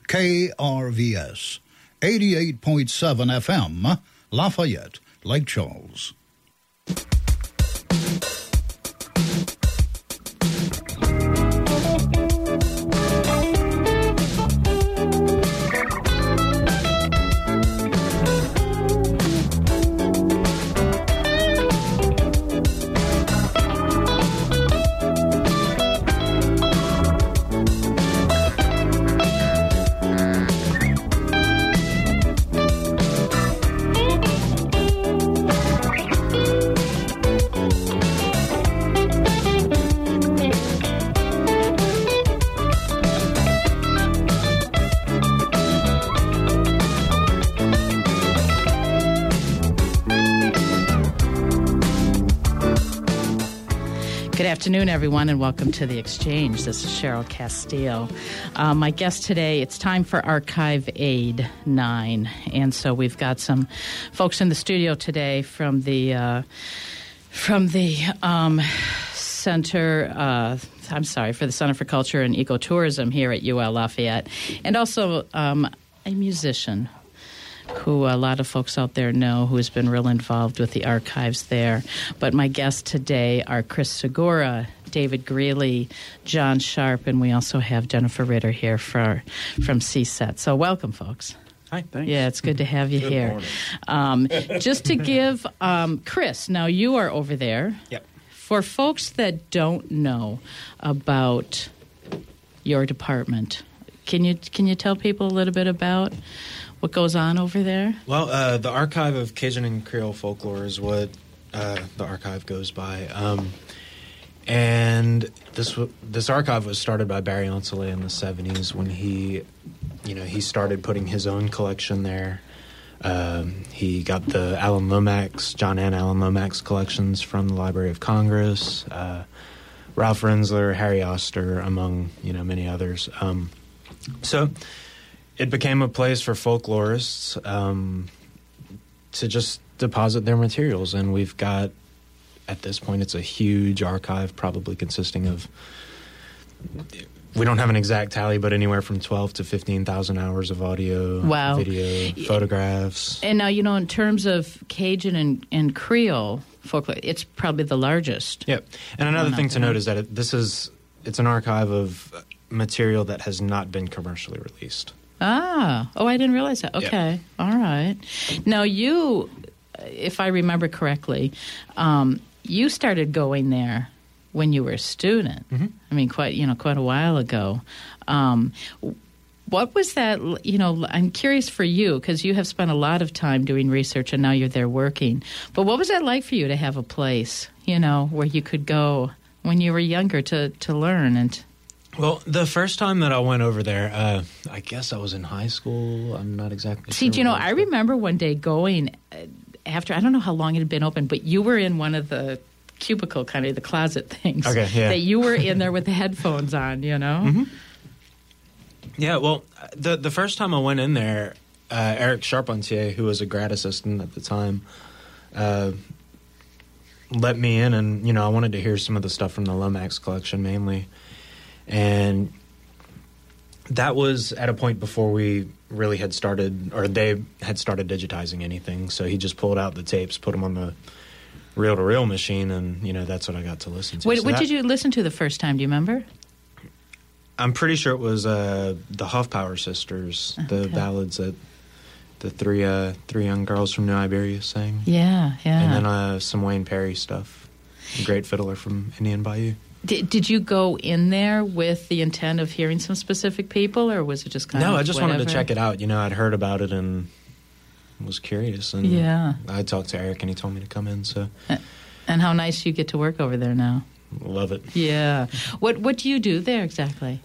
KRVS, 88.7 FM, Lafayette, Lake Charles. Good afternoon, everyone, and welcome to The Exchange. This is Cheryl Castile. My guest today, it's time for Archive Aid 9. And so we've got some folks in the studio today from the Center, for the Center for Culture and Ecotourism here at UL Lafayette, and also a musician who a lot of folks out there know, who has been real involved with the archives there. But my guests today are Chris Segura, David Greeley, John Sharp, and we also have Jennifer Ritter here from CSET. So welcome, folks. Hi, thanks. Yeah, it's good to have you here. Just to give, Chris, now you are over there. Yep. For folks that don't know about your department, can you tell people a little bit about what goes on over there? Well, the Archive of Cajun and Creole Folklore is what the archive goes by. And this archive was started by Barry Oncellet in the 70s when he started putting his own collection there. He got the John and Alan Lomax collections from the Library of Congress, Ralph Rensler, Harry Oster, among many others. So it became a place for folklorists to just deposit their materials, and we've got, at this point, it's a huge archive, probably consisting of, we don't have an exact tally, but anywhere from 12 to 15,000 hours of audio, video, photographs. And now, in terms of Cajun and Creole folklore, it's probably the largest. Yep. And another thing to note is that it's an archive of material that has not been commercially released. I didn't realize that. Okay. Yep. All right. Now, you, if I remember correctly, you started going there when you were a student. Mm-hmm. I mean, quite a while ago. What was that, I'm curious for you, because you have spent a lot of time doing research and now you're there working. But what was that like for you to have a place, where you could go when you were younger to learn and... Well, the first time that I went over there, I guess I was in high school. I'm not exactly sure. See, I remember one day going after, I don't know how long it had been open, but you were in one of the cubicle, kind of the closet things. Okay, yeah. That you were in there with the headphones on, Mm-hmm. Yeah, well, the first time I went in there, Eric Charpentier, who was a grad assistant at the time, let me in, and, I wanted to hear some of the stuff from the Lomax collection mainly. And that was at a point before we really had started, or they had started digitizing anything. So he just pulled out the tapes, put them on the reel-to-reel machine, and, that's what I got to listen to. What did you listen to the first time? Do you remember? I'm pretty sure it was the Hoffpower sisters, the ballads that the three young girls from New Iberia sang. Yeah. And then some Wayne Perry stuff, a great fiddler from Indian Bayou. Did you go in there with the intent of hearing some specific people, or was it just kind of No, I just whatever? wanted to check it out. I'd heard about it and was curious. And I talked to Eric, and he told me to come in. So, and how nice you get to work over there now. Love it. Yeah. What do you do there exactly?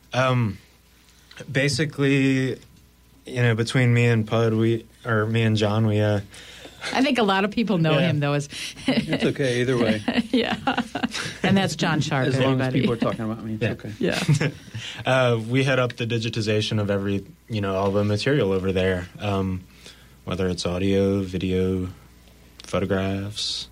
Basically, between me and me and John, we... I think a lot of people know him, though. It's okay, either way. Yeah. And that's John Sharp. As long as people are talking about me, it's okay. Yeah. We head up the digitization of all the material over there, whether it's audio, video, photographs.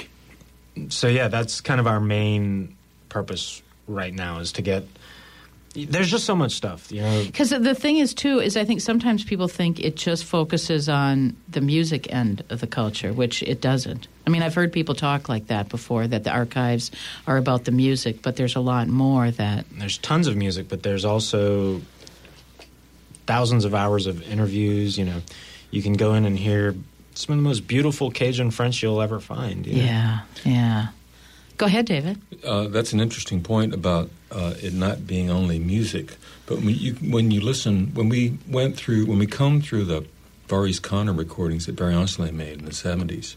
So, yeah, that's kind of our main purpose right now, is to get, There's just so much stuff, you know. Because the thing is, too, is I think sometimes people think it just focuses on the music end of the culture, which it doesn't. I mean, I've heard people talk like that before, that the archives are about the music, but there's a lot more that... There's tons of music, but there's also thousands of hours of interviews, you know. You can go in and hear some of the most beautiful Cajun French you'll ever find. You know? Yeah. Go ahead, David. That's an interesting point about it not being only music. But when you listen, when we come through the Maurice Conner recordings that Barry Onslow made in the 70s,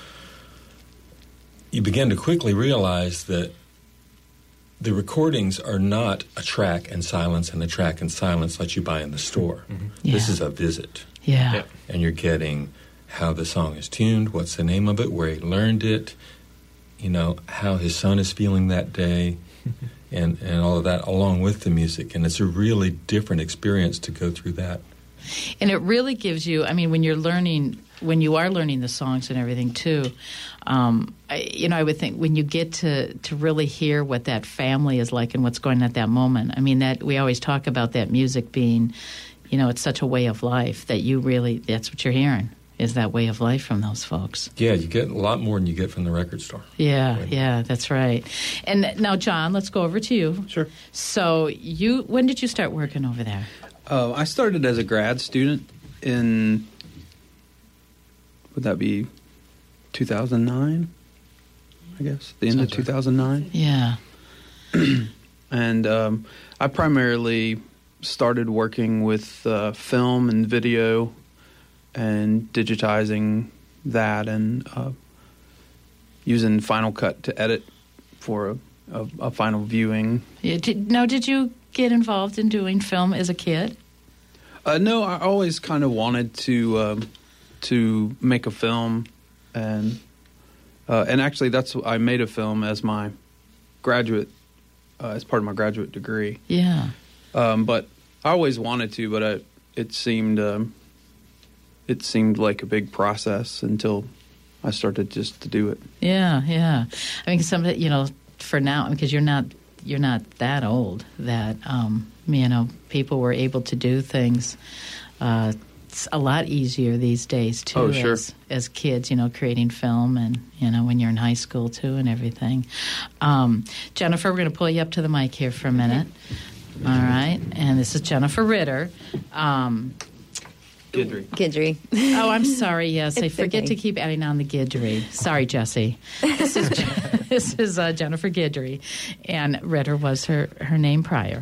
you begin to quickly realize that the recordings are not a track and silence and a track and silence like you buy in the store. Mm-hmm. Yeah. This is a visit. Yeah. And you're getting how the song is tuned, what's the name of it, where he learned it, you know, how his son is feeling that day, and all of that along with the music. And it's a really different experience to go through that. And it really gives you, I mean, when you are learning the songs and everything, too, I would think when you get to really hear what that family is like and what's going on at that moment, I mean, that we always talk about that music being, you know, it's such a way of life that that's what you're hearing. Is that way of life from those folks. Yeah, you get a lot more than you get from the record store. Yeah, that's right. And now, John, let's go over to you. Sure. So when did you start working over there? I started as a grad student in, would that be 2009, I guess? The end of 2009? Yeah. And I primarily started working with film and video and digitizing that and using Final Cut to edit for a final viewing. Yeah, did you get involved in doing film as a kid? No, I always kind of wanted to make a film, and actually I made a film as my graduate, as part of my graduate degree. Yeah. But I always wanted to, but it seemed like a big process until I started just to do it. Yeah. I mean, for now, because you're not that old that people were able to do things. It's a lot easier these days too. Oh, sure. As kids, creating film, and when you're in high school too, and everything. Jennifer, we're going to pull you up to the mic here for a minute. All right, and this is Jennifer Ritter. Guidry. Oh, I'm sorry. Yes, I forget okay. to keep adding on the Guidry. Sorry, Jesse. This is Jennifer Guidry, and Ritter was her name prior.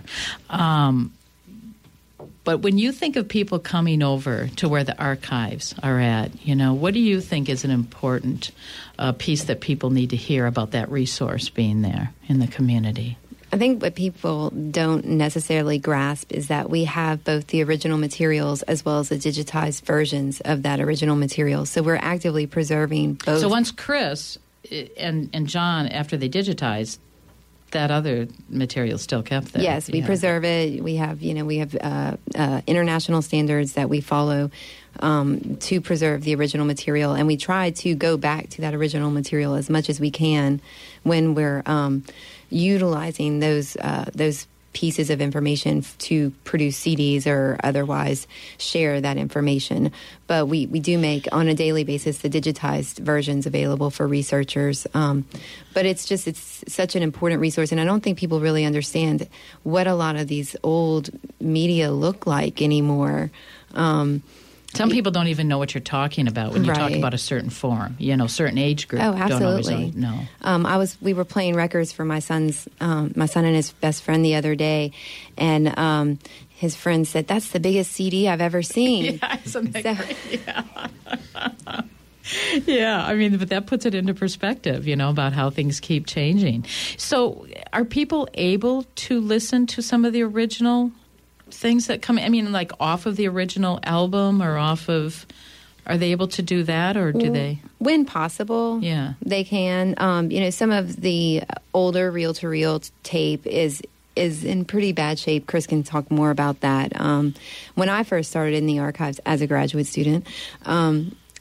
But when you think of people coming over to where the archives are at, what do you think is an important piece that people need to hear about that resource being there in the community? I think what people don't necessarily grasp is that we have both the original materials as well as the digitized versions of that original material. So we're actively preserving both. So once Chris and John, after they digitized, that other material still kept there. Yes, we preserve it. We have, international standards that we follow to preserve the original material, and we try to go back to that original material as much as we can when we're utilizing those pieces of information to produce CDs or otherwise share that information. But we do make, on a daily basis, the digitized versions available for researchers. But it's such an important resource, and I don't think people really understand what a lot of these old media look like anymore. Some people don't even know what you're talking about when you talk about a certain form, certain age group. Oh, absolutely. Don't always know. We were playing records for my son and his best friend the other day, and his friend said, "That's the biggest CD I've ever seen." Yeah, isn't that great? Yeah. Yeah, I mean, but that puts it into perspective, about how things keep changing. So are people able to listen to some of the original things that come, like off of the original album or are they able to do that, or do they? When possible, they can. Some of the older reel-to-reel tape is in pretty bad shape. Chris can talk more about that. When I first started in the archives as a graduate student,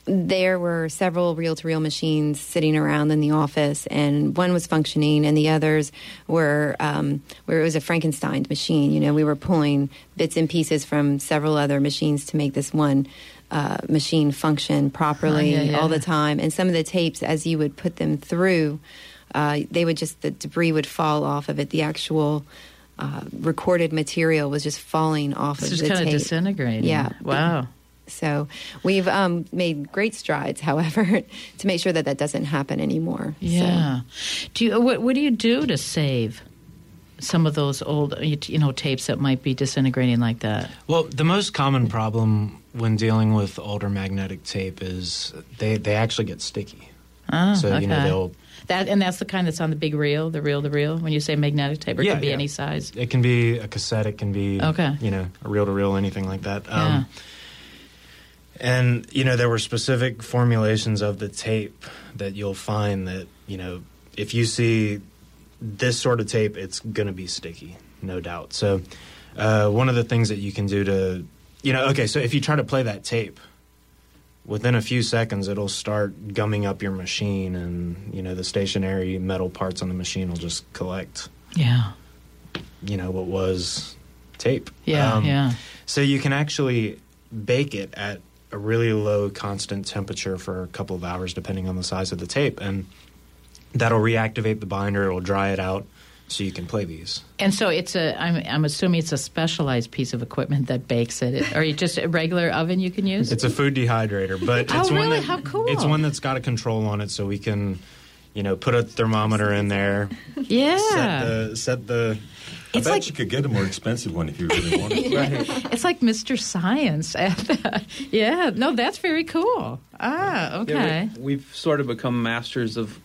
there were several reel-to-reel machines sitting around in the office, and one was functioning, and the others were where it was a Frankenstein machine. You know, we were pulling bits and pieces from several other machines to make this one machine function properly all the time. And some of the tapes, as you would put them through, the debris would fall off of it. The actual recorded material was just falling off of the tape. It's just kind of disintegrating. Yeah. Wow. So we've made great strides, however, to make sure that doesn't happen anymore. Yeah. So. What do you do to save some of those old, tapes that might be disintegrating like that? Well, the most common problem when dealing with older magnetic tape is they actually get sticky. Oh, so okay. They'll. That's the kind that's on the big reel, the reel. When you say magnetic tape, it can be any size. It can be a cassette. It can be a reel-to-reel, anything like that. And there were specific formulations of the tape that you'll find that if you see this sort of tape, it's going to be sticky, no doubt. So one of the things that you can do to so if you try to play that tape, within a few seconds, it'll start gumming up your machine, and the stationary metal parts on the machine will just collect. Yeah. What was tape. Yeah. So you can actually bake it at a really low constant temperature for a couple of hours, depending on the size of the tape, and that'll reactivate the binder. It'll dry it out, so you can play these. And so I'm assuming it's a specialized piece of equipment that bakes it. Or just a regular oven you can use? It's a food dehydrator, but it's really? one that, how cool! It's one that's got a control on it, so we can, put a thermometer in there. Yeah. Set the. I bet you could get a more expensive one if you really wanted to. Right. It's like Mr. Science. Yeah. No, that's very cool. Okay. Yeah, we've sort of become masters of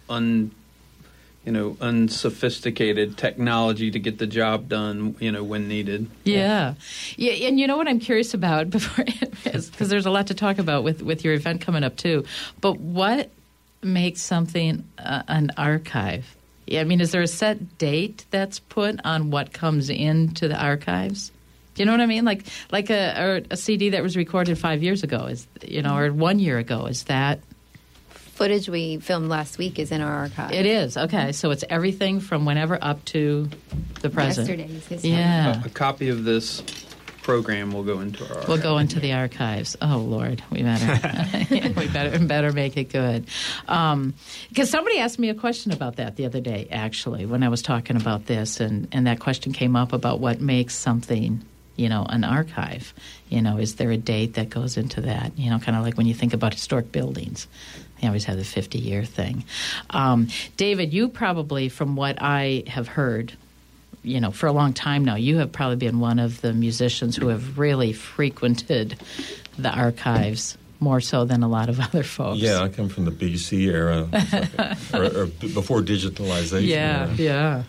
unsophisticated technology to get the job done, when needed. Yeah. And you know what I'm curious about before, because there's a lot to talk about with your event coming up too. But what makes something an archive? I mean, is there a set date that's put on what comes into the archives? Do you know what I mean? Like a CD that was recorded 5 years ago, or 1 year ago, is that? Footage we filmed last week is in our archive. It is. Okay. So it's everything from whenever up to the present. Yesterday's history. Yeah. A copy of this program will go into our archives. We'll go into the archives. Oh, Lord. We better make it good. Because somebody asked me a question about that the other day, actually, when I was talking about this. And that question came up about what makes something, an archive. Is there a date that goes into that? Kind of like when you think about historic buildings. They always have the 50-year thing. David, you probably, from what I have heard, for a long time now, you have probably been one of the musicians who have really frequented the archives more so than a lot of other folks. Yeah, I come from the BC era, or before digitalization. Yeah.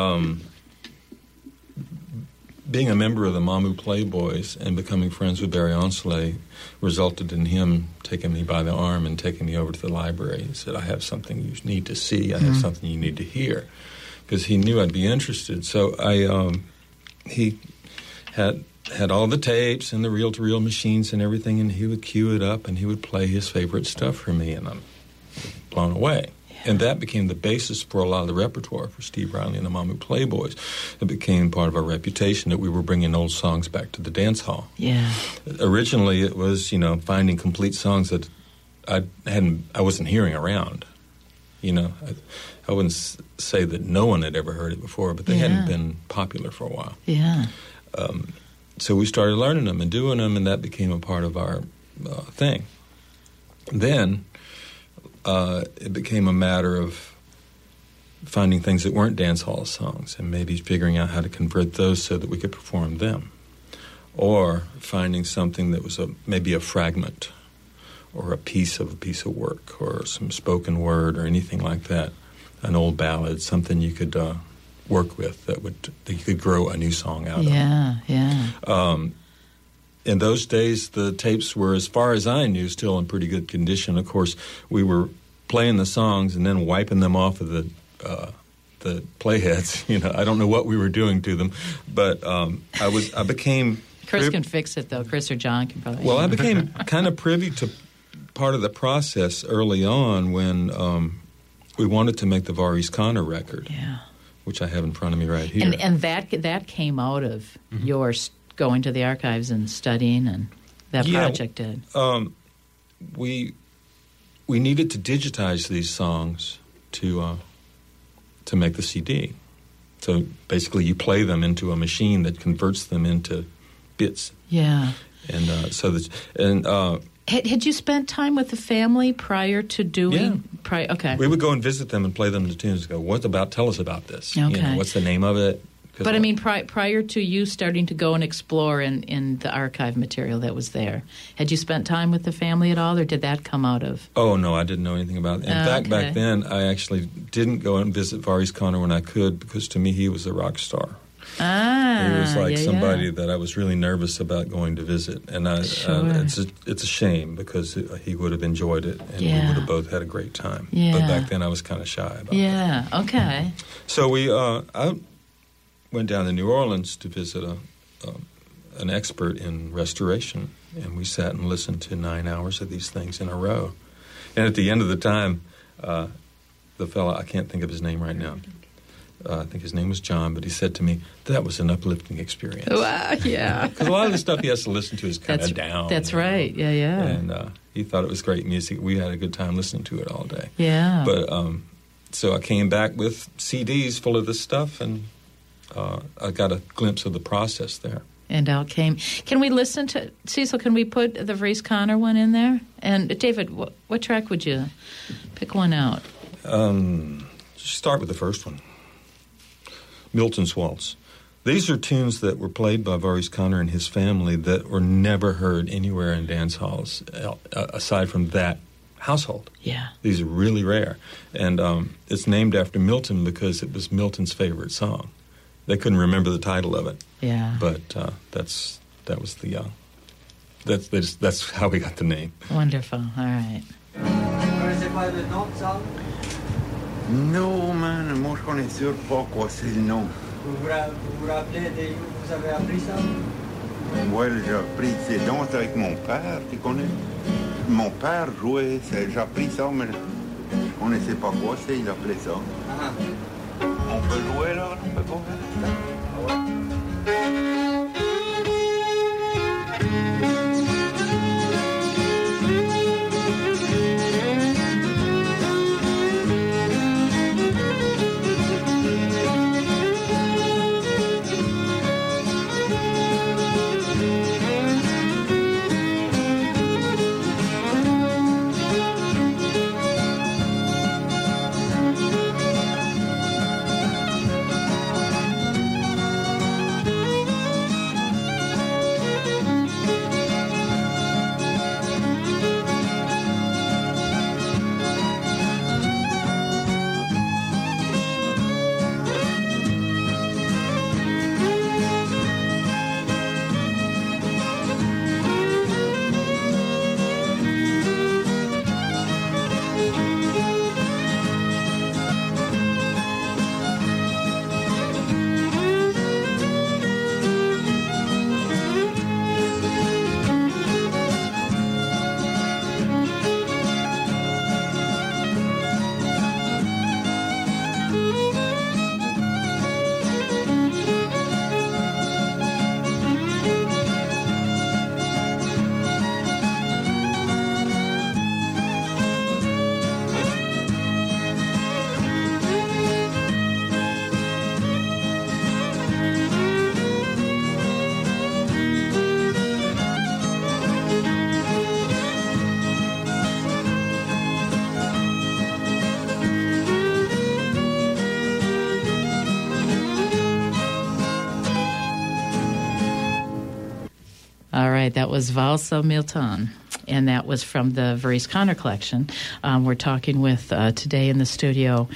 Being a member of the Mamou Playboys and becoming friends with Barry Onsley resulted in him taking me by the arm and taking me over to the library. He said, I have something you need to see. I have something you need to hear. Because he knew I'd be interested. So he had all the tapes and the reel-to-reel machines and everything, and he would cue it up, and he would play his favorite stuff for me, and I'm blown away. And that became the basis for a lot of the repertoire for Steve Riley and the Mamou Playboys. It became part of our reputation that we were bringing old songs back to the dance hall. Yeah. Originally, it was, finding complete songs that I wasn't hearing around. I wouldn't say that no one had ever heard it before, but they hadn't been popular for a while. Yeah. So we started learning them and doing them, and that became a part of our thing. Then it became a matter of finding things that weren't dance hall songs and maybe figuring out how to convert those so that we could perform them. Or finding something that was maybe a fragment or a piece of work or some spoken word or anything like that, an old ballad, something you could work with that you could grow a new song out of. Yeah. In those days, the tapes were, as far as I knew, still in pretty good condition. Of course, we were playing the songs and then wiping them off of the playheads. I don't know what we were doing to them, but I became. Chris can fix it though. Chris or John can probably. Well, I became kind of privy part of the process early on when we wanted to make the Varis Connor record, which I have in front of me right here. And that came out of your going to the archives and studying, and that project did. We needed to digitize these songs to make the CD. So basically, you play them into a machine that converts them into bits. Yeah. And Had you spent time with the family prior to doing? Yeah. Okay. We would go and visit them and play them the tunes and go, tell us about this. Okay. You know, what's the name of it? But I mean, prior to you starting to go and explore in the archive material that was there, had you spent time with the family at all, or did that come out of? Oh, no, I didn't know anything about it. In fact, back then, I actually didn't go and visit Varis Connor when I could, because to me, he was a rock star. He was like somebody that I was really nervous about going to visit. And it's a shame, because he would have enjoyed it, and we would have both had a great time. Yeah. But back then, I was kind of shy about it. Yeah, okay. So I went down to New Orleans to visit an expert in restoration, and we sat and listened to 9 hours of these things in a row. And at the end of the time, the fellow, I can't think of his name right now, I think his name was John, but he said to me, that was an uplifting experience. Wow, yeah. Because a lot of the stuff he has to listen to is kind of down. That's right, yeah. And he thought it was great music. We had a good time listening to it all day. Yeah. But so I came back with CDs full of this stuff, and I got a glimpse of the process there. And out came. Can we listen to, Cecil, can we put the Varis Connor one in there? And David, what track would you pick one out? Just start with the first one. Milton's Waltz. These are tunes that were played by Varis Connor and his family that were never heard anywhere in dance halls aside from that household. Yeah. These are really rare. And it's named after Milton because it was Milton's favorite song. They couldn't remember the title of it. Yeah. But that's how we got the name. Wonderful. All right. Non, man, moi je connais sûr pas quoi c'est le nom. Vous vous rappelez vous avez appris ça? Ouais, j'ai appris ces danses avec mon père, tu connais? Mon père jouait, j'ai appris ça, mais je connaissais pas quoi c'est, il appelait ça. On peut jouer là, on peut pas faire ça. That was Valsa Milton, and that was from the Varis Connor collection. We're talking with, today in the studio,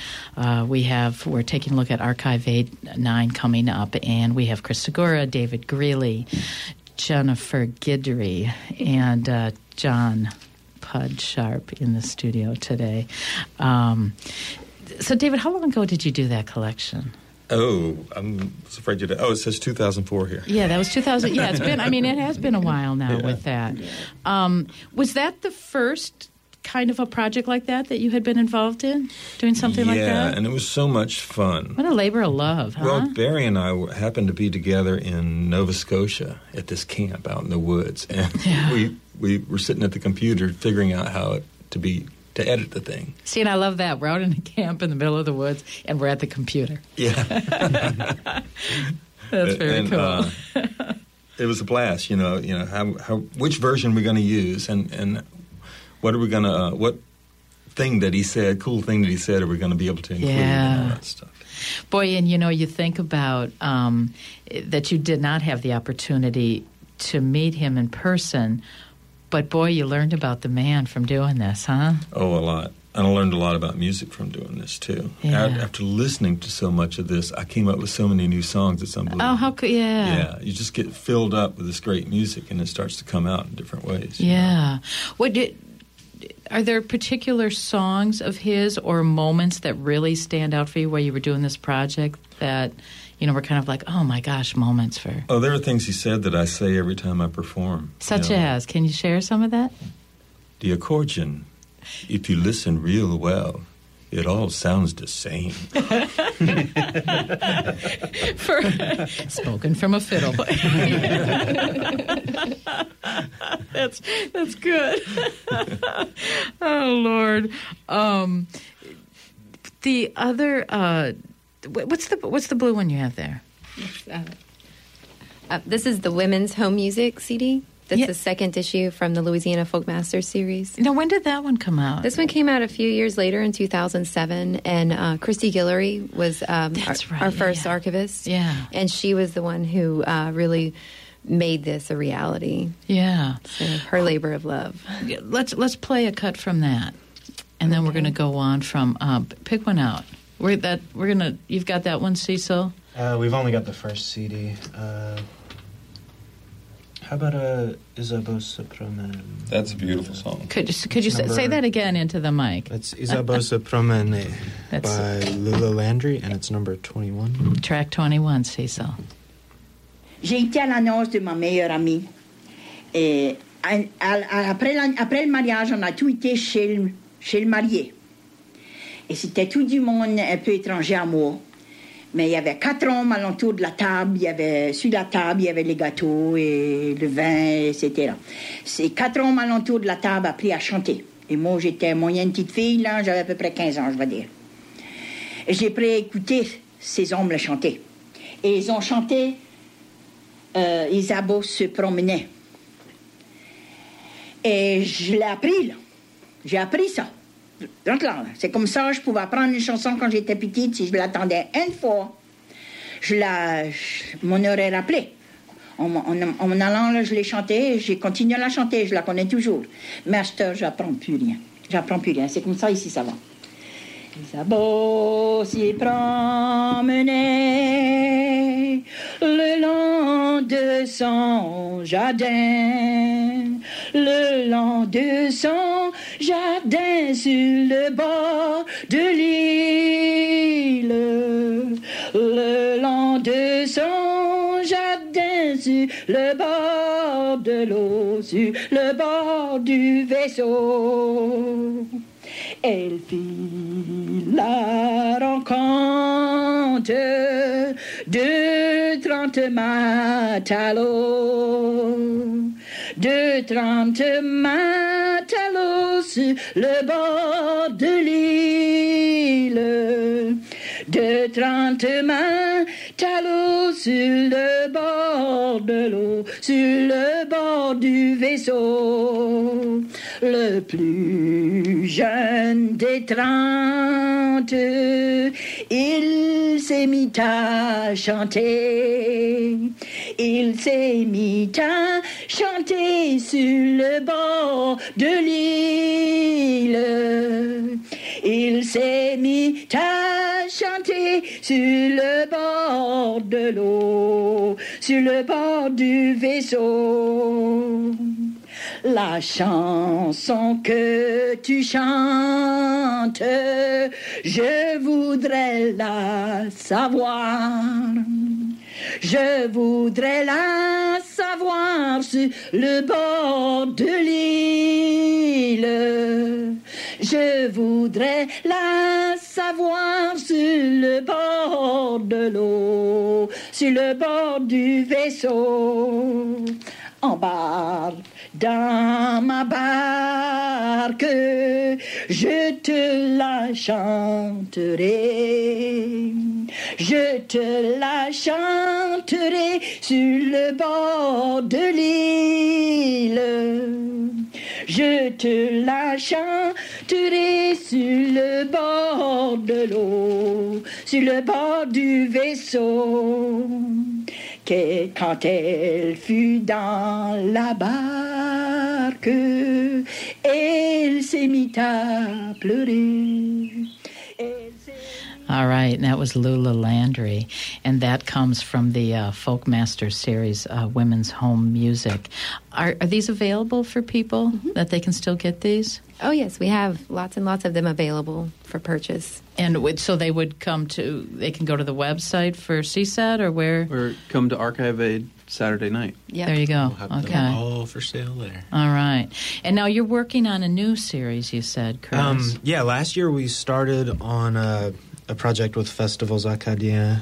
we're taking a look at Archive 8-9 coming up, and we have Chris Segura, David Greeley, Jennifer Guidry, and John Pud Sharp in the studio today. So, David, how long ago did you do that collection? Oh, I was afraid you'd... Oh, it says 2004 here. Yeah, that was 2000. Yeah, it's been... I mean, it has been a while now with that. Was that the first kind of a project like that you had been involved in? Doing something like that? Yeah, and it was so much fun. What a labor of love, huh? Well, Barry and I happened to be together in Nova Scotia at this camp out in the woods. And we were sitting at the computer figuring out how to edit the thing. See, and I love that. We're out in a camp in the middle of the woods, and we're at the computer. Yeah. That's very cool. It was a blast, how which version we're going to use, and what are we going to, what thing that he said, cool thing that he said, are we going to be able to include and all that stuff. Boy, and you think about that you did not have the opportunity to meet him in person, but boy, you learned about the man from doing this, huh? Oh, a lot. And I learned a lot about music from doing this, too. Yeah. After listening to so much of this, I came up with so many new songs. It's unbelievable. Oh, how cool, yeah. Yeah, you just get filled up with this great music, and it starts to come out in different ways. Yeah. Are there particular songs of his or moments that really stand out for you while you were doing this project that, were kind of like, oh, my gosh, moments for... Oh, there are things he said that I say every time I perform. Such as? Can you share some of that? The accordion, if you listen real well, it all sounds the same. Spoken from a fiddle. That's good. Oh, Lord. The other... what's the blue one you have there? This is the Women's Home Music CD. That's the second issue from the Louisiana Folk Masters series. Now, when did that one come out? This one came out a few years later in 2007, and Christy Guillory was our first archivist. Yeah. And she was the one who really made this a reality. Yeah. So her labor of love. Let's play a cut from that, and then we're going to go on from pick one out. You've got that one, Cecil? We've only got the first CD. How about Isabeau Supremene? That's a beautiful song. Could you say that again into the mic? It's Isabeau Supremene by Lula Landry, and it's number 21. Track 21, Cecil. J'ai été à la noce de ma meilleure amie. Et après le mariage, on a tout été chez le marié. Et c'était tout du monde un peu étranger à moi. Mais il y avait 4 hommes alentour de la table. Sur la table, il y avait les gâteaux et le vin, etc. Ces 4 hommes alentour de la table appris à chanter. Et moi, j'étais moyenne petite fille, là, j'avais à peu près 15 ans, je vais dire. Et j'ai pris à écouter ces hommes le chanter. Et ils ont chanté Isabeau se promenait. Et je l'ai appris, là. J'ai appris ça. Donc là, c'est comme ça, je pouvais apprendre une chanson quand j'étais petite. Si je l'attendais une fois, m'en aurais rappelé. En allant, là, je l'ai chantée, j'ai continué à la chanter, je la connais toujours. Mais à cette heure, j'apprends plus rien. C'est comme ça, ici, ça va. Isabeau s'y promenait le long de son jardin, le long de son jardin sur le bord de l'île, le long de son jardin sur le bord de l'eau, sur le bord du vaisseau. Elle fit la rencontre de 30 matelots, de 30 matelots sur le bord de l'île, de 30 matelots sur le bord de l'eau, sur le bord du vaisseau. Le plus jeune des 30, il s'est mis à chanter. Il s'est mis à chanter sur le bord de l'île. Il s'est mis à chanter sur le bord de l'eau, sur le bord du vaisseau. la chanson que tu chantes, je voudrais la savoir. Je voudrais la savoir sur le bord de l'île. Je voudrais la savoir sur le bord de l'eau, sur le bord du vaisseau. Embarque dans ma barque, je te la chanterai. Je te la chanterai sur le bord de l'île. Je te la chanterai sur le bord de l'eau, sur le bord du vaisseau. Quand elle fut dans la barque, elle s'est mise à pleurer. All right, and that was Lula Landry, and that comes from the Folk Master series, Women's Home Music. Are these available for people that they can still get these? Oh, yes, we have lots and lots of them available for purchase. And so they would they can go to the website for CSAT or where? Or come to Archive Aid Saturday night. Yep. There you go. We'll have Okay. them all for sale there. All right. And now you're working on a new series, you said, Chris. Yeah, last year we started on a project with Festivals Acadiens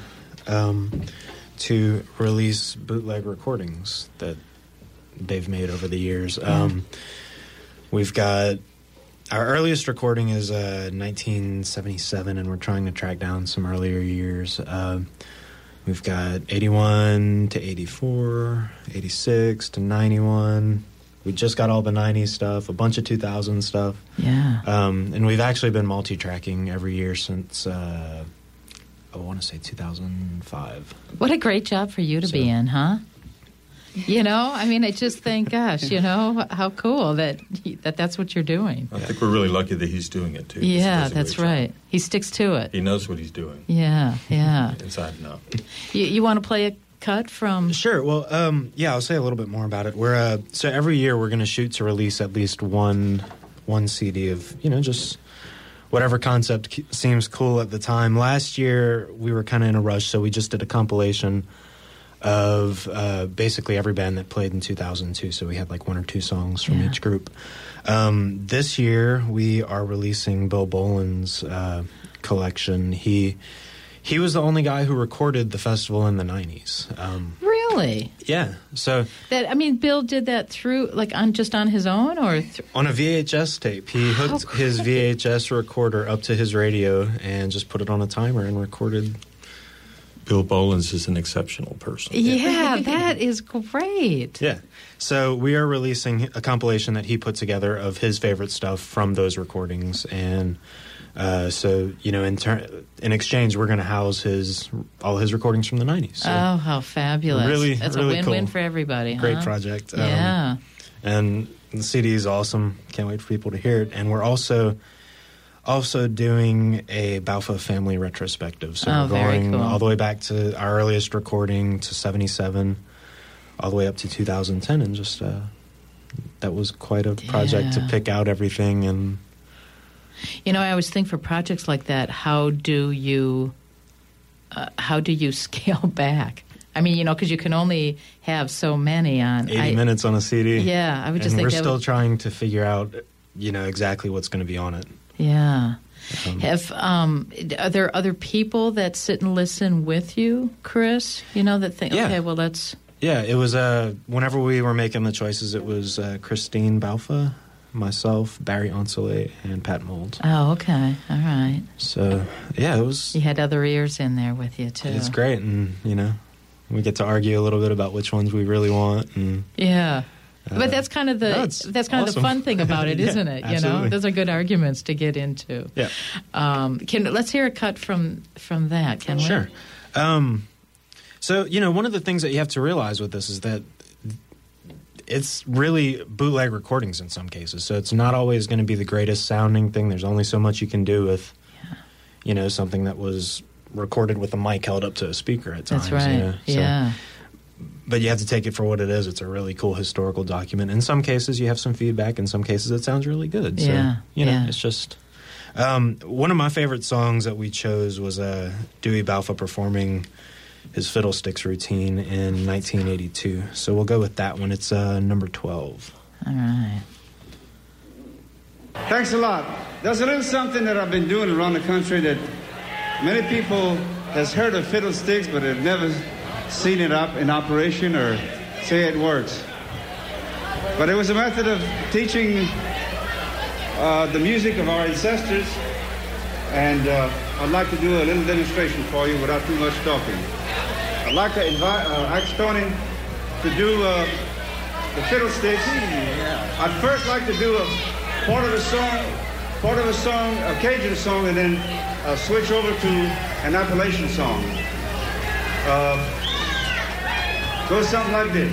to release bootleg recordings that they've made over the years. We've got our earliest recording is 1977, and we're trying to track down some earlier years. We've got 81 to 84, 86 to 91. We just got all the 90s stuff, a bunch of 2000 stuff. Yeah. And we've actually been multi-tracking every year since, I want to say 2005. What a great job for you to be in, huh? You know, I mean, I just think, gosh, you know, how cool that's what you're doing. I think we're really lucky that he's doing it, too. 'Cause he Yeah, does a that's great job. right. He sticks to it. He knows what he's doing. Yeah, yeah. Inside and out. You want to play a cut from... Sure. Well, yeah, I'll say a little bit more about it. We're so every year we're going to shoot to release at least one CD of, you know, just whatever concept seems cool at the time. Last year we were kind of in a rush, so we just did a compilation of basically every band that played in 2002. So we had like one or two songs from each group. This year we are releasing Bill Boland's collection. He was the only guy who recorded the festival in the 90s. Really? Yeah. So Bill did that through, like, on his own, or on a VHS tape. He hooked his VHS recorder up to his radio and just put it on a timer and recorded. Bill Bolins is an exceptional person. Yeah, that is great. Yeah. So we are releasing a compilation that he put together of his favorite stuff from those recordings, and so, you know, in exchange, we're going to house all his recordings from the 90s. So oh, how fabulous. Really, that's really a win-win cool. for everybody. Great huh? project. Yeah. And the CD is awesome. Can't wait for people to hear it. And we're also doing a Balfa family retrospective. So we're very going cool. all the way back to our earliest recording to 77, all the way up to 2010. And just that was quite a project to pick out everything. And you know, I always think for projects like that, how do you scale back? I mean, you know, because you can only have so many on 80 minutes on a CD. Yeah, I would just think we're still trying to figure out, you know, exactly what's going to be on it. Yeah. Are there other people that sit and listen with you, Chris? You know, that think, okay, well, let's... Yeah, it was, whenever we were making the choices, it was Christine Balfa, myself, Barry Onsole, and Pat Mould. Oh, okay. All right. So, yeah, it was... You had other ears in there with you, too. It's great, and, you know, we get to argue a little bit about which ones we really want, and... Yeah. But that's kind of the the fun thing about it, isn't it? You know, those are good arguments to get into. Yeah. Let's hear a cut from that, can we? Sure. So, you know, one of the things that you have to realize with this is that it's really bootleg recordings in some cases. So it's not always going to be the greatest sounding thing. There's only so much you can do with, you know, something that was recorded with a mic held up to a speaker at times. That's right. You know? So, But you have to take it for what it is. It's a really cool historical document. In some cases, you have some feedback. In some cases, it sounds really good. So, it's just... one of my favorite songs that we chose was Dewey Balfa performing his Fiddlesticks routine in 1982. So we'll go with that one. It's number 12. All right. Thanks a lot. There's a little something that I've been doing around the country that many people has heard of Fiddlesticks, but have never seen it up in operation or say it works. But it was a method of teaching the music of our ancestors, and I'd like to do a little demonstration for you without too much talking. I'd like to ask Tony to do the Fiddlesticks. I'd first like to do a part of a song, a Cajun song, and then switch over to an Appalachian song. Goes something like this.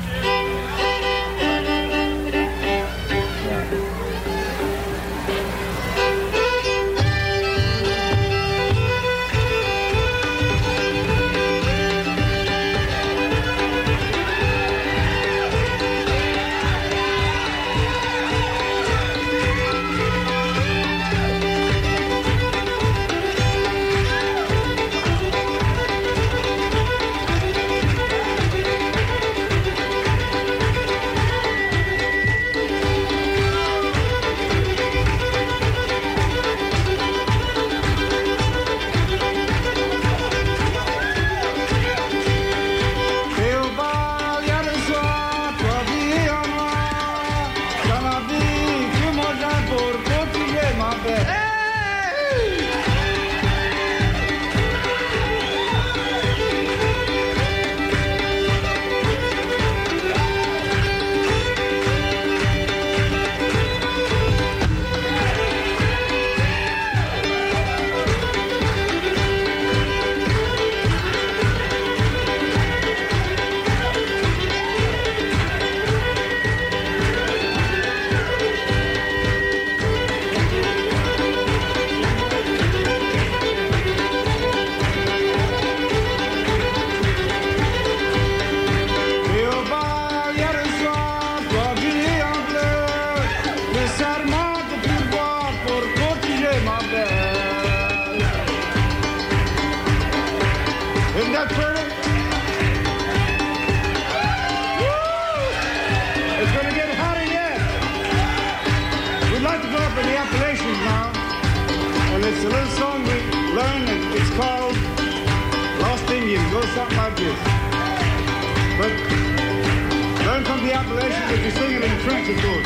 It's a little song we learned, and it's called Lost Indian. Goes something like this. But learn from the Appalachians, if you sing it in French, it's good.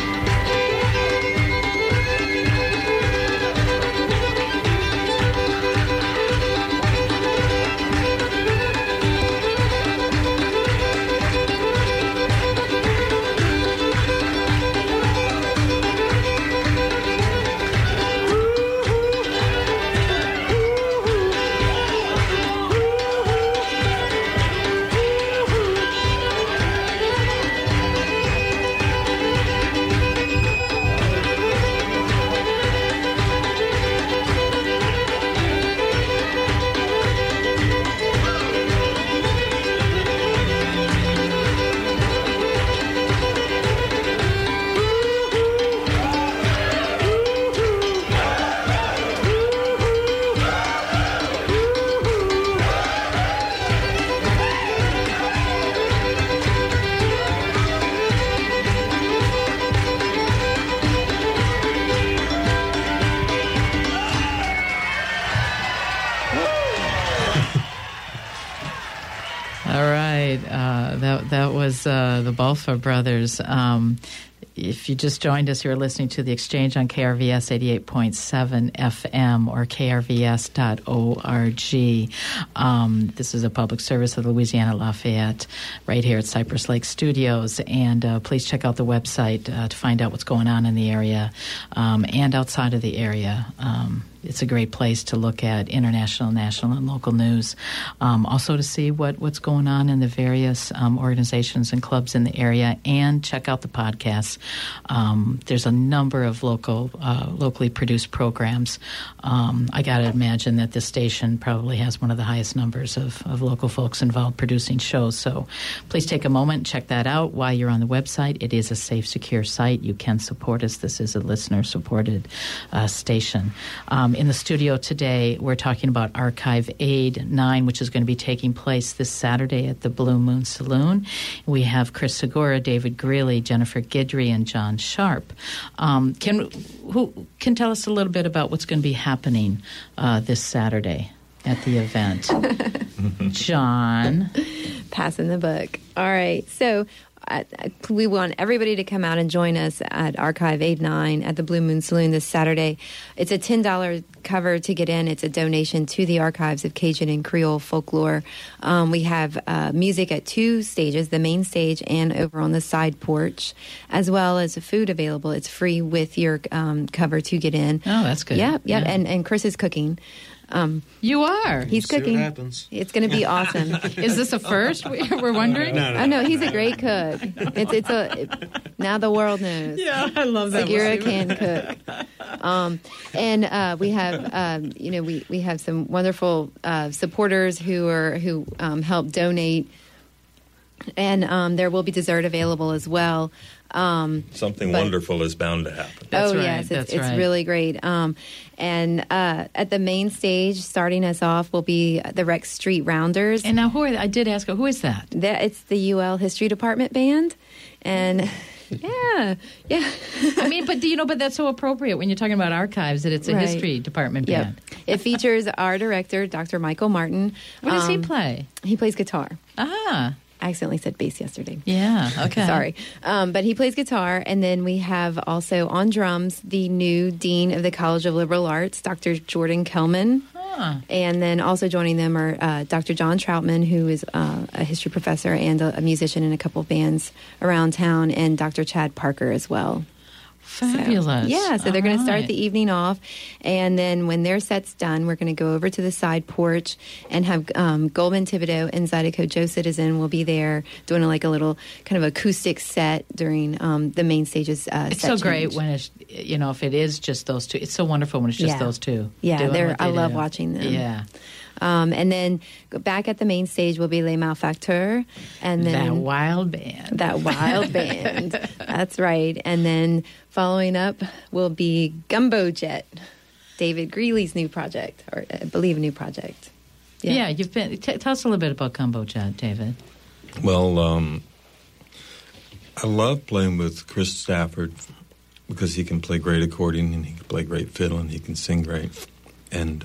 That was the Balfa Brothers. If you just joined us, you're listening to The Exchange on KRVS 88.7 FM or krvs.org. This is a public service of Louisiana Lafayette right here at Cypress Lake Studios. And please check out the website to find out what's going on in the area and outside of the area. It's a great place to look at international, national, and local news. Also to see what's going on in the various organizations and clubs in the area, and check out the podcast PBS. There's a number of locally produced programs. I got to imagine that this station probably has one of the highest numbers of local folks involved producing shows. So please take a moment and check that out while you're on the website. It is a safe, secure site. You can support us. This is a listener-supported station. In the studio today, we're talking about Archive Aid 9, which is going to be taking place this Saturday at the Blue Moon Saloon. We have Chris Segura, David Greeley, Jennifer Guidry, and John Sharp. Who can tell us a little bit about what's going to be happening this Saturday at the event? John. Passing the buck. All right. So we want everybody to come out and join us at Archive Aid 9 at the Blue Moon Saloon this Saturday. It's a $10 cover to get in. It's a donation to the archives of Cajun and Creole folklore. We have music at 2 stages, the main stage and over on the side porch, as well as food available. It's free with your cover to get in. Oh, that's good. Yep. And Chris is cooking. You are. He's We'll see cooking. what happens. It's going to be awesome. Is this a first? We're wondering. No, he's a great cook. Now the world knows. Yeah, I love that. Segura can cook. And we have we have some wonderful supporters who help donate, and there will be dessert available as well. Something wonderful is bound to happen. That's right, yes, that's it's right. really great. And at the main stage, starting us off, will be the Rex Street Rounders. And now, I did ask her, who is that? It's the UL History Department Band, and yeah. I mean, but that's so appropriate when you're talking about archives that it's a Right. history department band. It features our director, Dr. Michael Martin. What does he play? He plays guitar. Ah, I accidentally said bass yesterday. yeah. Okay. Sorry. But he plays guitar. And then we have also on drums the new Dean of the College of Liberal Arts, Dr. Jordan Kelman. And then also joining them are Dr. John Troutman, who is a history professor and a musician in a couple of bands around town, and Dr. Chad Parker as well. Fabulous. So they're going to start right. the evening off, and then when their set's done, we're going to go over to the side porch and have Goldman Thibodeau and Zydeco Joe Citizen will be there doing a little kind of acoustic set during the main stage's It's set so great change. when it's, if it is just those two. It's so wonderful when it's just those two. Yeah, doing what I they love do. watching them. Yeah. And then back at the main stage will be Les Malfacteurs, and then That wild band. That wild band. That's right. And then following up will be Gumbo Jet, David Greeley's new project, or I believe a new project. Yeah, you've been. Tell us a little bit about Gumbo Jet, David. Well, I love playing with Chris Stafford because he can play great accordion and he can play great fiddle and he can sing great. And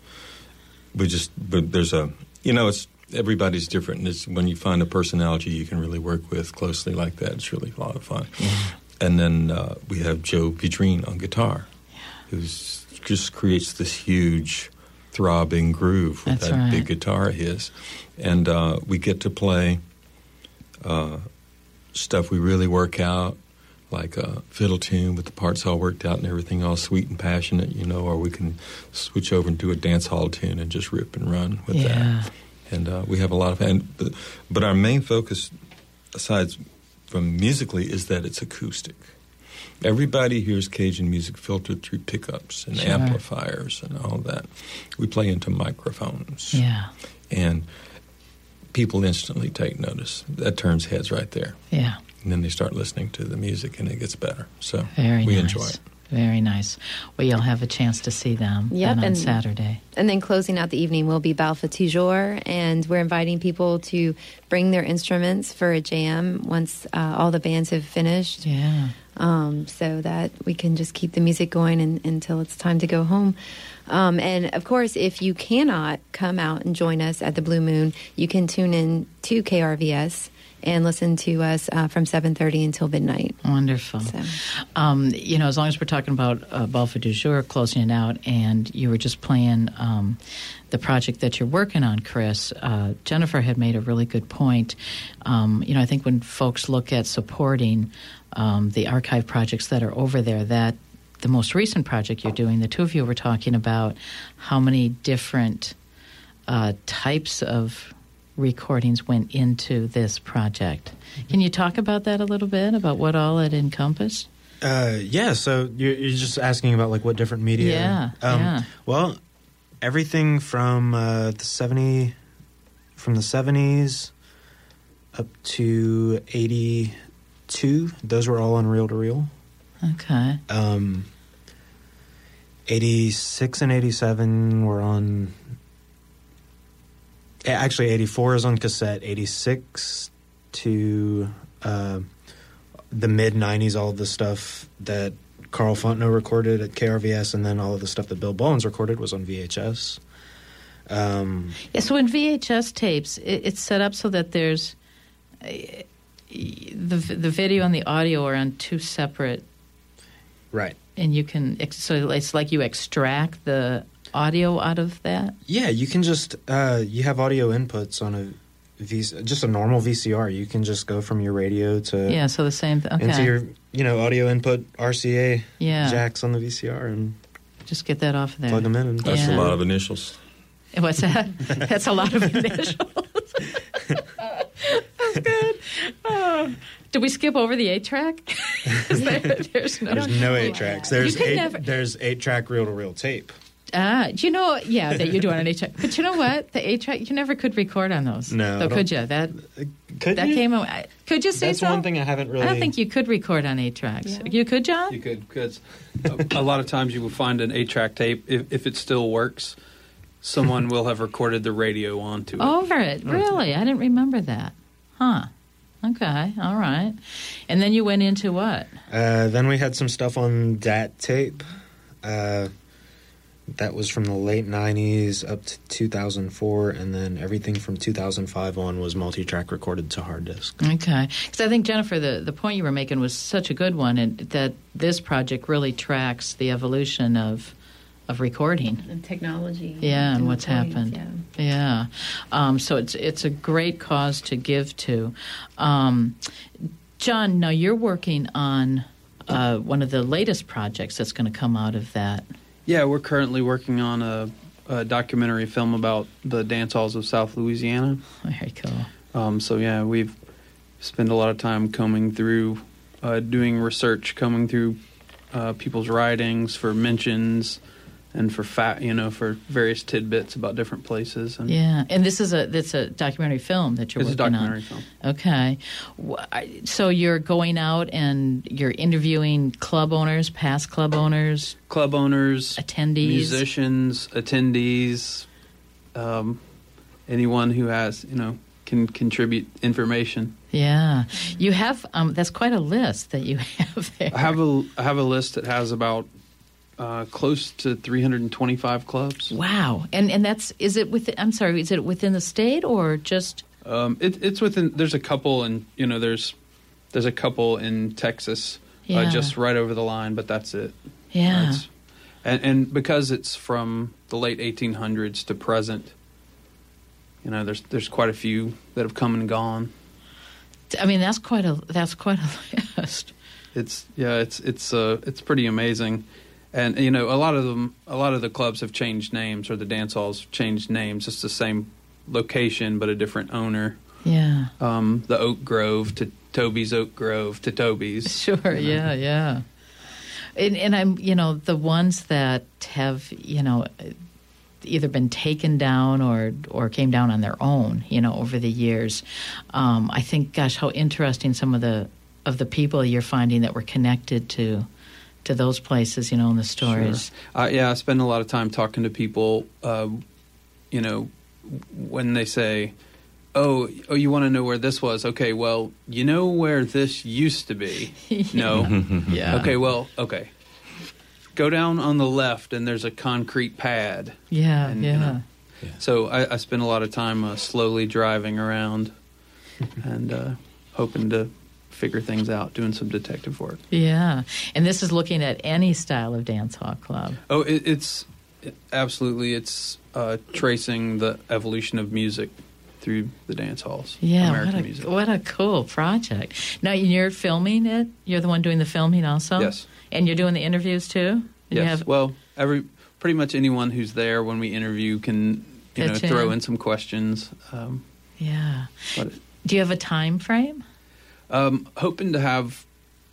but there's it's everybody's different. And it's when you find a personality you can really work with closely like that, it's really a lot of fun. Yeah. And then we have Joe Pedrine on guitar, who's just creates this huge throbbing groove with That's that right. big guitar of his. And we get to play stuff we really work out, like a fiddle tune with the parts all worked out and everything all sweet and passionate, or we can switch over into a dance hall tune and just rip and run with that. And we have a lot of fun. But our main focus, aside from musically, is that it's acoustic. Everybody hears Cajun music filtered through pickups and amplifiers and all that. We play into microphones. Yeah. And people instantly take notice. That turns heads right there. Yeah. And then they start listening to the music, and it gets better. So Very we nice. enjoy it. Very nice. Well, you'll have a chance to see them Yep, on and- Saturday. And then closing out the evening will be Balfa Toujours, and we're inviting people to bring their instruments for a jam once all the bands have finished. Yeah. So that we can just keep the music going until it's time to go home. And of course, if you cannot come out and join us at the Blue Moon, you can tune in to KRVS and listen to us from 7:30 until midnight. Wonderful. So. As long as we're talking about Balfa du Jour, closing it out, and you were just playing the project that you're working on, Chris, Jennifer had made a really good point. I think when folks look at supporting the archive projects that are over there, that the most recent project you're doing, the two of you were talking about how many different types of recordings went into this project. Can you talk about that a little bit, about what all it encompassed? Yeah, so you're just asking about like what different media. Yeah. Well, everything from the 70s up to 82, those were all on reel to reel. Okay. 86 and 87 were on. Actually, 84 is on cassette. 86 to the mid 90s, all of the stuff that Carl Fontenot recorded at KRVS, and then all of the stuff that Bill Bowens recorded was on VHS. Yeah, so in VHS tapes, it's set up so that there's the video and the audio are on two separate. Right. And you can, so it's like you extract the audio out of that? Yeah, you can just, you have audio inputs on just a normal VCR. You can just go from your radio to... Yeah, so the same thing. Okay. Into your, audio input RCA jacks on the VCR and... Just get that off there. Plug them in. And That's a lot of initials. What's that? That's a lot of initials. That's good. Did we skip over the 8-track? There's no 8-tracks. There's 8-track reel-to-reel tape. That you do on an 8-track. But you know what? The 8-track, you never could record on those. No. Though, could you? That came out. Could you say That's so? That's one thing I haven't really... I don't think you could record on 8-tracks. Yeah. You could, John? You could, because a lot of times you will find an 8-track tape, if it still works, someone will have recorded the radio onto it. Over it. Really? I didn't remember that. Huh. Okay. All right. And then you went into what? Then we had some stuff on DAT tape. That was from the late 90s up to 2004, and then everything from 2005 on was multi-track recorded to hard disk. Okay. Because I think, Jennifer, the point you were making was such a good one, and that this project really tracks the evolution of recording. And technology. Yeah, and what's happened. Yeah. So it's a great cause to give to. John, now you're working on one of the latest projects that's going to come out of that. Yeah, we're currently working on a documentary film about the dance halls of South Louisiana. Very cool. So yeah, we've spent a lot of time combing through, doing research, combing through people's writings for mentions and for for various tidbits about different places. And and this is a documentary film that you're working on. It's a documentary film. Okay. So you're going out and you're interviewing club owners, past club owners, attendees, musicians, attendees, anyone who has, can contribute information. Yeah. You have, that's quite a list that you have there. I have a list that has about close to 325 clubs. Wow. And is it within the state or just? It's within, there's a couple and, there's a couple in Texas, just right over the line, but that's it. Yeah. And because it's from the late 1800s to present, there's quite a few that have come and gone. I mean, that's quite a list. It's pretty amazing. And a lot of the clubs have changed names, or the dance halls changed names. It's the same location but a different owner. Yeah. The Oak Grove to Toby's Oak Grove to Toby's. Sure. Yeah. And I'm the ones that have either been taken down or came down on their own over the years. I think, gosh, how interesting some of the people you're finding that were connected to those places, in the stories. Sure. I spend a lot of time talking to people, when they say, oh, you want to know where this was? Okay, well, you know where this used to be? No. Yeah. Okay. Go down on the left, and there's a concrete pad. Yeah. So I spend a lot of time slowly driving around and hoping to figure things out, doing some detective work. Yeah. And this is looking at any style of dance hall club. Oh, it's tracing the evolution of music through the dance halls. Yeah, American music. What a cool project. Now, you're filming it? You're the one doing the filming also? Yes. And you're doing the interviews too? Yes. Well, pretty much anyone who's there when we interview can throw in some questions. Yeah. But Do you have a time frame? hoping to have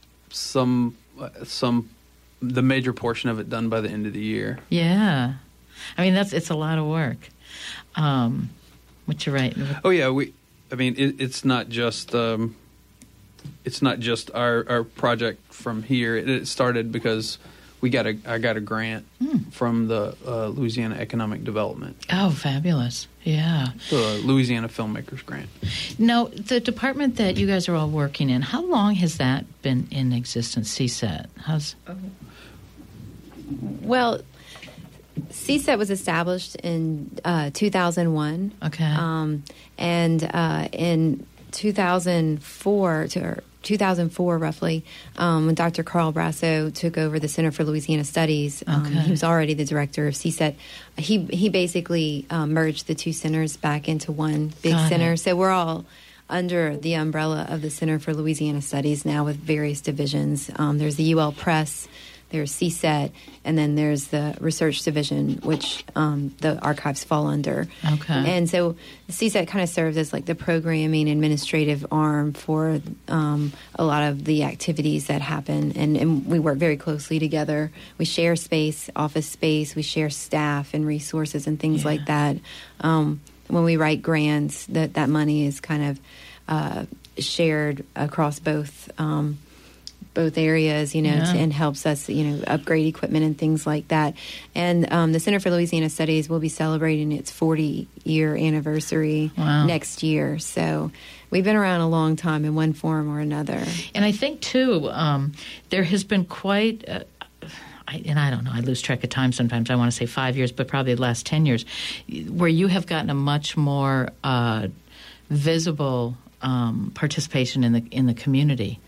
the major portion of it done by the end of the year. Yeah. I mean, it's a lot of work. What you're right. Oh yeah, it's not just our project from here. It started because I got a grant from the Louisiana Economic Development. Oh, fabulous. Yeah. The Louisiana Filmmakers Grant. Now, the department that you guys are all working in, how long has that been in existence, CSET? Well, CSET was established in 2001. Okay. And in 2004 roughly, when Dr. Carl Brasso took over the Center for Louisiana Studies, he was already the director of CSET. He basically merged the two centers back into one big center. So we're all under the umbrella of the Center for Louisiana Studies now with various divisions. There's the UL Press, there's CSET, and then there's the research division, which the archives fall under. Okay. And so CSET kind of serves as like the programming administrative arm for a lot of the activities that happen. And we work very closely together. We share space, office space. We share staff and resources and things like that. When we write grants, that money is kind of shared across both areas, and helps us, upgrade equipment and things like that. And the Center for Louisiana Studies will be celebrating its 40-year anniversary next year. So we've been around a long time in one form or another. And I think, too, there has been quite... I don't know, I lose track of time sometimes. I want to say 5 years, but probably the last 10 years, where you have gotten a much more visible participation in the community.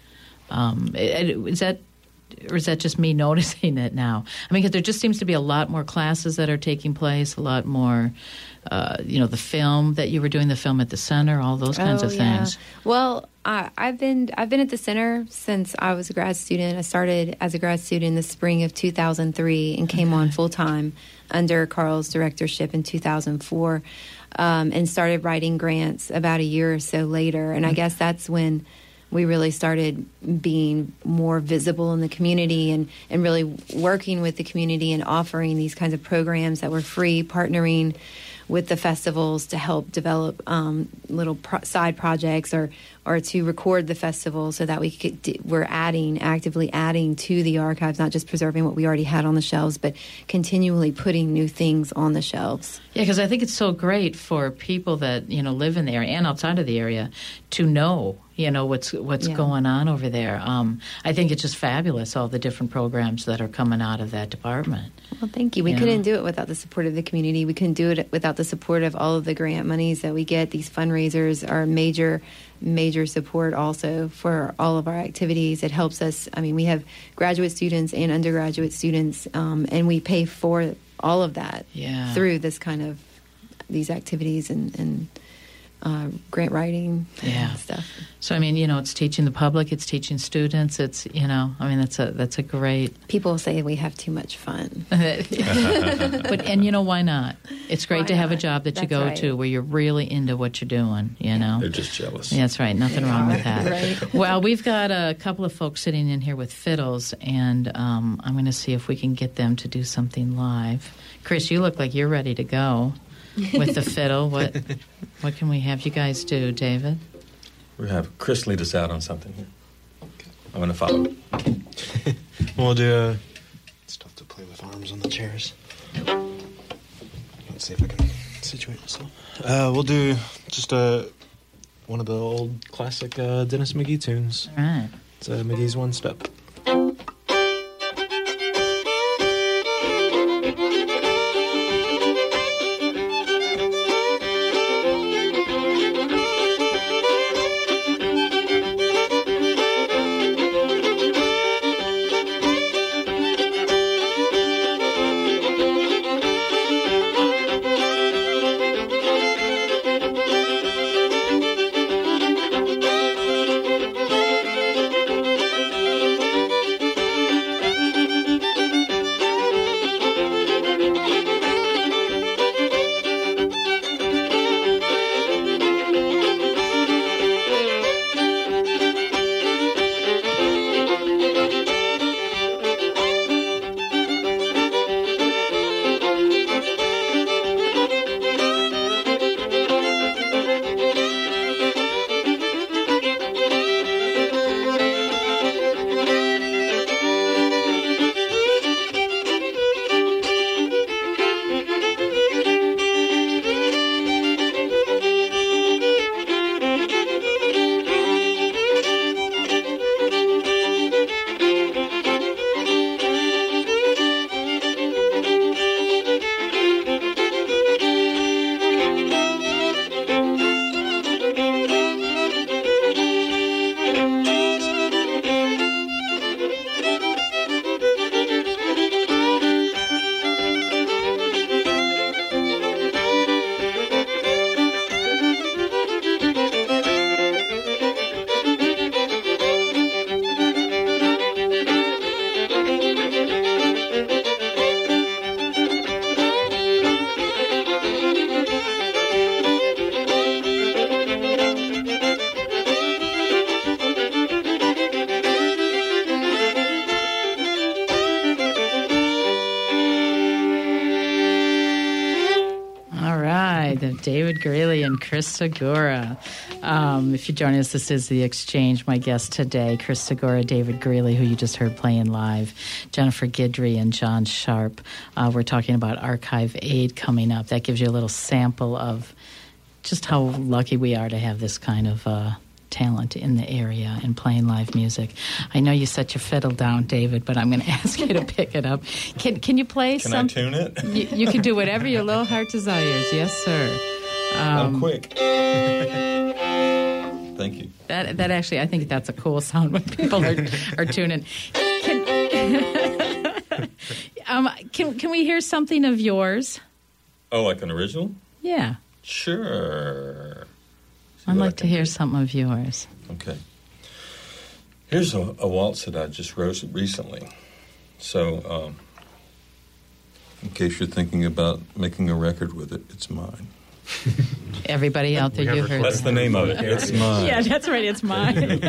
Is that just me noticing it now? I mean, because there just seems to be a lot more classes that are taking place, a lot more, the film that you were doing, the film at the center, all those kinds of things. Well, I've been at the center since I was a grad student. I started as a grad student in the spring of 2003 and came on full time under Carl's directorship in 2004, and started writing grants about a year or so later. And I guess that's when we really started being more visible in the community and really working with the community and offering these kinds of programs that were free, partnering with the festivals to help develop little side projects or to record the festival so that we're actively adding to the archives, not just preserving what we already had on the shelves, but continually putting new things on the shelves. Yeah, because I think it's so great for people that, live in the area and outside of the area to know, what's going on over there. I think it's just fabulous, all the different programs that are coming out of that department. Well, thank you. We couldn't do it without the support of the community. We couldn't do it without the support of all of the grant monies that we get. These fundraisers are major support also for all of our activities. It helps us. I mean, we have graduate students and undergraduate students, and we pay for all of that through this kind of these activities and grant writing and stuff. So, I mean, it's teaching the public, it's teaching students, it's, that's a great... People say we have too much fun. But why not? It's great to have a job that you go to where you're really into what you're doing, They're just jealous. Yeah, that's right. Nothing wrong with that. Right. Well, we've got a couple of folks sitting in here with fiddles, and I'm going to see if we can get them to do something live. Chris, you look like you're ready to go with the fiddle. What can we have you guys do, David? We're going to have Chris lead us out on something here. I'm going to follow. We'll do it's tough to play with arms on the chairs. Let's see if I can situate myself. We'll do just one of the old classic Dennis McGee tunes. All right. It's McGee's One Step. David Greeley and Chris Segura. If you're joining us, this is The Exchange. My guest today, Chris Segura, David Greeley, who you just heard playing live, Jennifer Guidry, and John Sharp. We're talking about Archive Aid coming up. That gives you a little sample of just how lucky we are to have this kind of talent in the area and playing live music. I know you set your fiddle down, David, but I'm going to ask you to pick it up. Can you play Can I tune it? You can do whatever your little heart desires. Yes, sir. I'm quick. Thank you. That actually, I think that's a cool sound when people are tuning. Can we hear something of yours? Oh, like an original? Yeah. Sure. I'd like to hear something of yours. Okay. Here's a waltz that I just wrote recently. So, in case you're thinking about making a record with it, it's mine. Everybody out there, you heard That's the name of it. It's mine. Yeah, that's right. It's mine.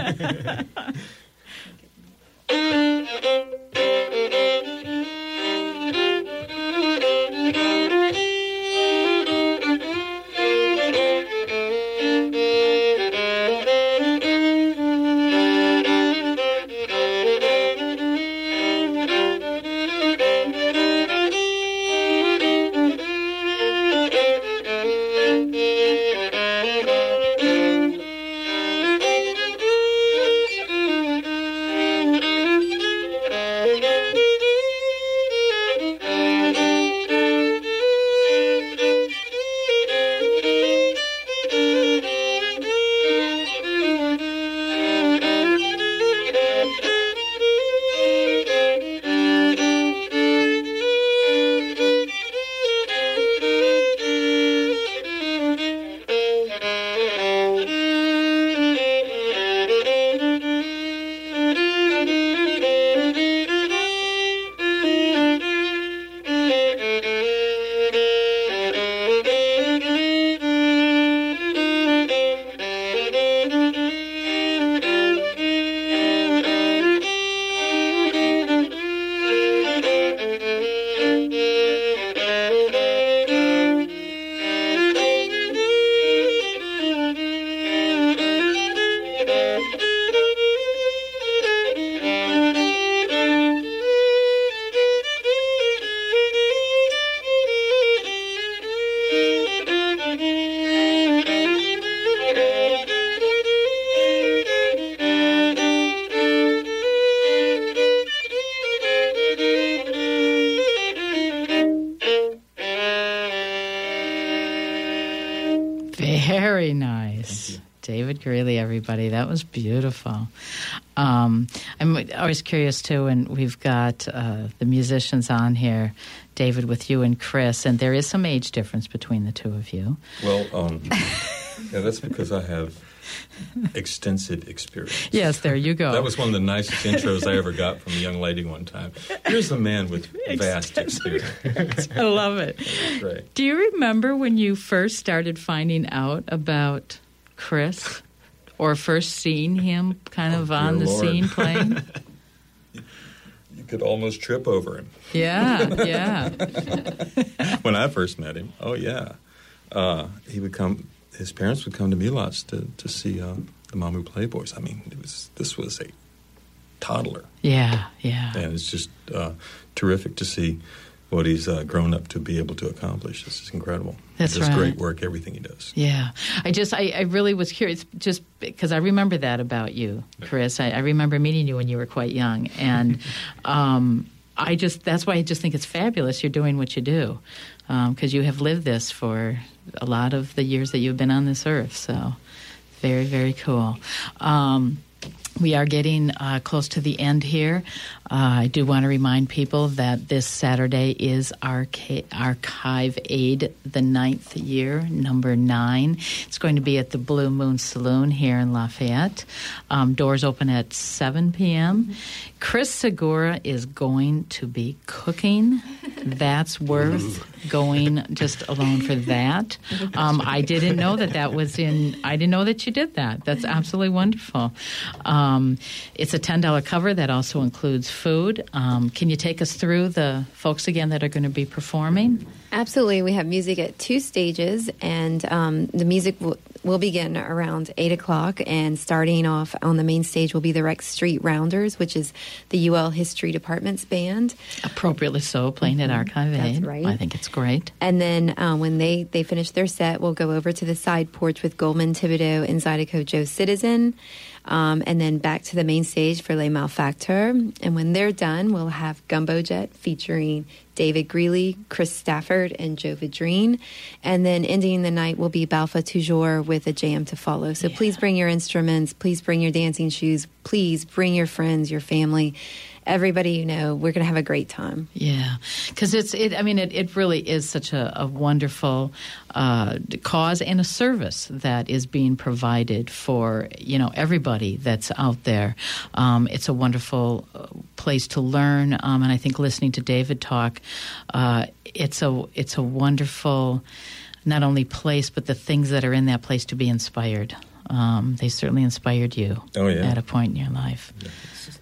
Very nice. David Greeley, everybody. That was beautiful. I'm always curious, too, and we've got the musicians on here, David, with you and Chris, and there is some age difference between the two of you. Well, yeah, that's because I have extensive experience. Yes, there you go. That was one of the nicest intros I ever got from a young lady one time. Here's a man with vast experience. I love it. That's right. Do you remember when you first started finding out about Chris, or first seeing him kind of on the scene playing? You could almost trip over him. Yeah, yeah. When I first met him, he would come. His parents would come to me lots to see the Mamu Playboys. I mean, this was a toddler. Yeah, yeah. And it's just terrific to see what he's grown up to be able to accomplish. This is incredible. That's he does right. great work, everything he does. Yeah. I really was curious, just because I remember that about you, Chris. I remember meeting you when you were quite young. And that's why I just think it's fabulous you're doing what you do, because you have lived this for a lot of the years that you've been on this earth. So very, very cool. We are getting close to the end here. I do want to remind people that this Saturday is Archive Aid, the 9th year, number 9. It's going to be at the Blue Moon Saloon here in Lafayette. Doors open at 7 p.m. Chris Segura is going to be cooking. That's worth going just alone for that. I didn't know that was in. I didn't know that you did that. That's absolutely wonderful. It's a $10 cover that also includes food. Can you take us through the folks again that are going to be performing? Absolutely. We have music at 2 stages, and the music will begin around 8 o'clock, and starting off on the main stage will be the Rex Street Rounders, which is the UL History Department's band. Appropriately so, playing at Archive Aid. That's right. I think it's great. And then when they finish their set, we'll go over to the side porch with Goldman Thibodeau and Zydeco Joe Citizen, and then back to the main stage for Les Malfacteurs. And when they're done, we'll have Gumbo Jet featuring David Greeley, Chris Stafford, and Joe Vidrine. And then ending the night will be Balfa Toujours with a jam to follow. So please bring your instruments. Please bring your dancing shoes. Please bring your friends, your family. Everybody you know, we're going to have a great time. Yeah, because it really is such a wonderful cause and a service that is being provided for, everybody that's out there. It's a wonderful place to learn, and I think listening to David talk, it's a wonderful not only place, but the things that are in that place to be inspired. They certainly inspired you at a point in your life. Yeah.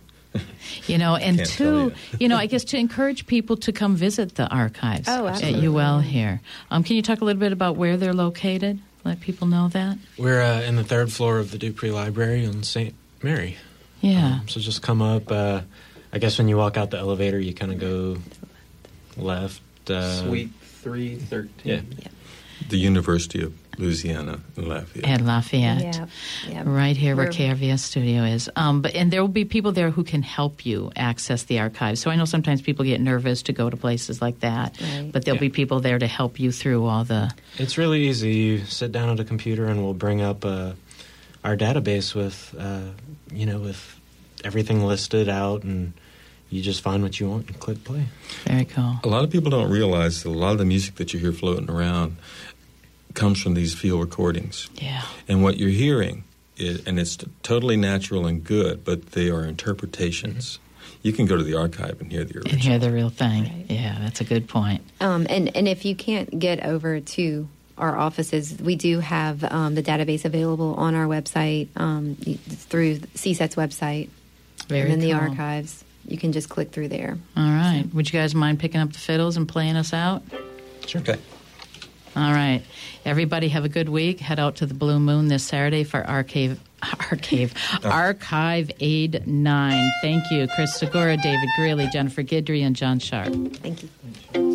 And two, I guess to encourage people to come visit the archives at UL here. Can you talk a little bit about where they're located? Let people know that. We're in the 3rd floor of the Dupree Library on St. Mary. Yeah. So just come up. I guess when you walk out the elevator, you kind of go left. Suite 313. Yeah. The University of Louisiana in Lafayette. At Lafayette. Yeah. Right here where KRVS Studio is. And there will be people there who can help you access the archives. So I know sometimes people get nervous to go to places like that, but there'll be people there to help you through all the... It's really easy. You sit down at a computer and we'll bring up our database with, with everything listed out, and you just find what you want and click play. Very cool. A lot of people don't realize that a lot of the music that you hear floating around comes from these field recordings. Yeah. And what you're hearing, and it's totally natural and good, but they are interpretations. Mm-hmm. You can go to the archive and hear the original. And hear the real thing. Right. Yeah, that's a good point. And if you can't get over to our offices, we do have the database available on our website through CSET's website. Very and in cool. the archives. You can just click through there. All right. Would you guys mind picking up the fiddles and playing us out? Sure. Okay. All right. Everybody have a good week. Head out to the Blue Moon this Saturday for Archive Aid 9. Thank you, Chris Segura, David Greeley, Jennifer Guidry, and John Sharp. Thank you.